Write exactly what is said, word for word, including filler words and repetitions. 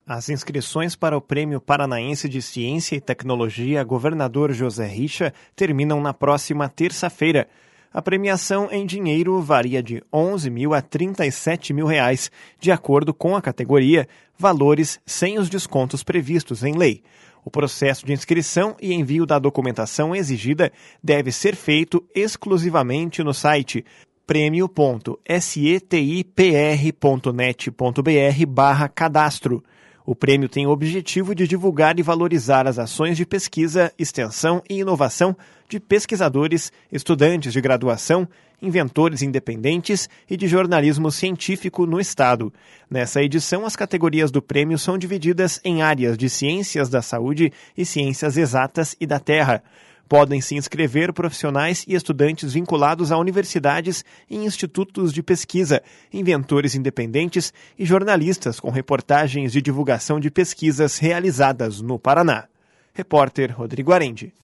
As inscrições para o Prêmio Paranaense de Ciência e Tecnologia Governador José Richa terminam na próxima terça-feira. A premiação em dinheiro varia de onze mil a trinta e sete mil reais, de acordo com a categoria, valores sem os descontos previstos em lei. O processo de inscrição e envio da documentação exigida deve ser feito exclusivamente no site prêmio ponto setipr ponto net ponto br barra cadastro. O prêmio tem o objetivo de divulgar e valorizar as ações de pesquisa, extensão e inovação de pesquisadores, estudantes de graduação, inventores independentes e de jornalismo científico no Estado. Nessa edição, as categorias do prêmio são divididas em áreas de ciências da saúde e ciências exatas e da terra. Podem se inscrever profissionais e estudantes vinculados a universidades e institutos de pesquisa, inventores independentes e jornalistas com reportagens de divulgação de pesquisas realizadas no Paraná. Repórter Rodrigo Arendi.